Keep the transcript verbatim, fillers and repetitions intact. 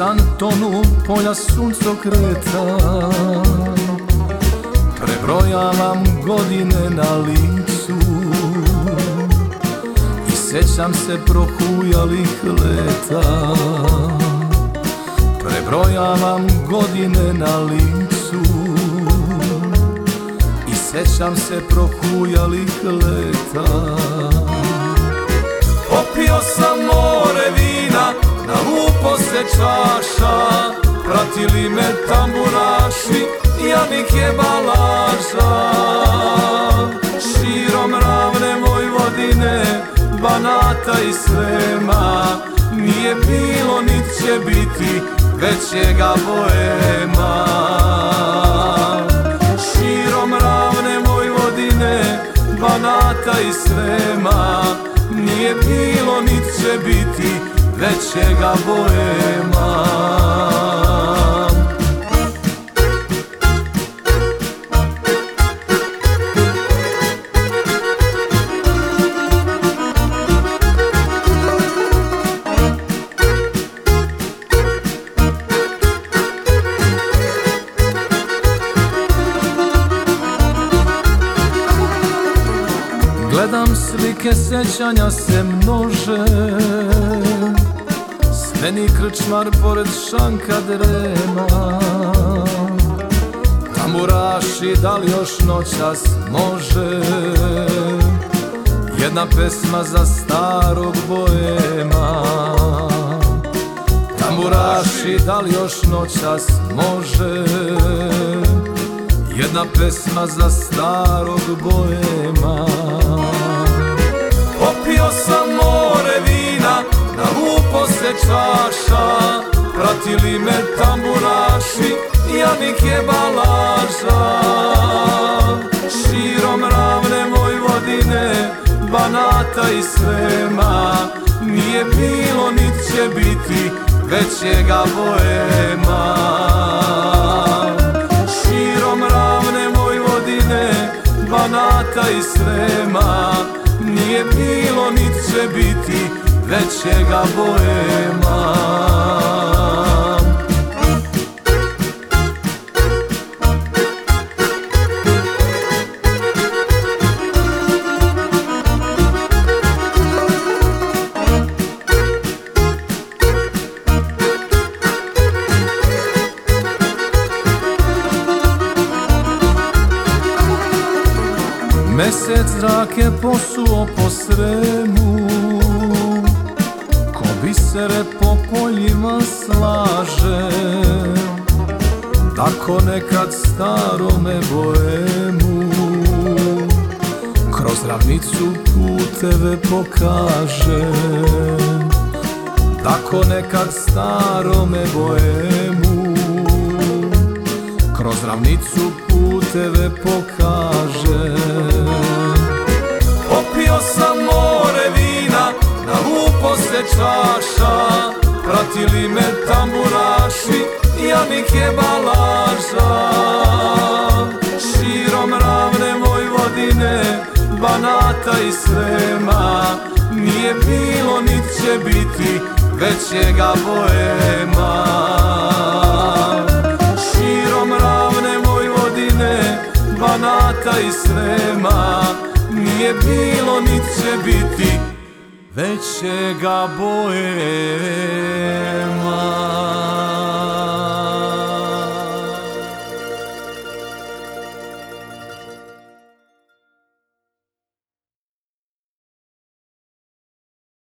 san tonu polja suncokreta, prebrojavam godine na licu i sećam se prohujalih leta. Prebrojavam godine na licu i sećam se prohujalih leta. Popio sam more vina, nalupo se čaša, pratili me tamburaši, Janik je balaža. Širom ravne Vojvodine, Banata i Srema, nije bilo nit će biti većega boema. Širom ravne Vojvodine, Banata i Srema, nije bilo nit će biti većega boema. Gledam slike, sećanja se množe, smeni krčmar pored šanka drema. Tamburaši, da li još noćas može jedna pesma za starog boema? Tamburaši, da li još noćas može jedna pesma za starog boema? Popio sam more vina, nalupo se čaša, pratili me tamburaši, Janik je balaža. Širom ravne Vojvodine, Banata i Srema, nije bilo nit će biti većega boema. Širom ravne Vojvodine, Banata i Srema, nije bilo nit će biti većega boema. Mesec zrake posuo po Sremu, ko bisere po poljima slaže, tako nekad starome boemu kroz ravnicu puteve pokaže. Tako nekad starome boemu kroz ravnicu puteve pokaže. Popio sam more vina, nalupo se čaša, pratili me tamburaši, Janik je balaža. Širom ravne Vojvodine, Banata i Srema, nije bilo nit će biti većega boema. Širom ravne Vojvodine, Banata i Srema, nije bilo nit će biti većega boema.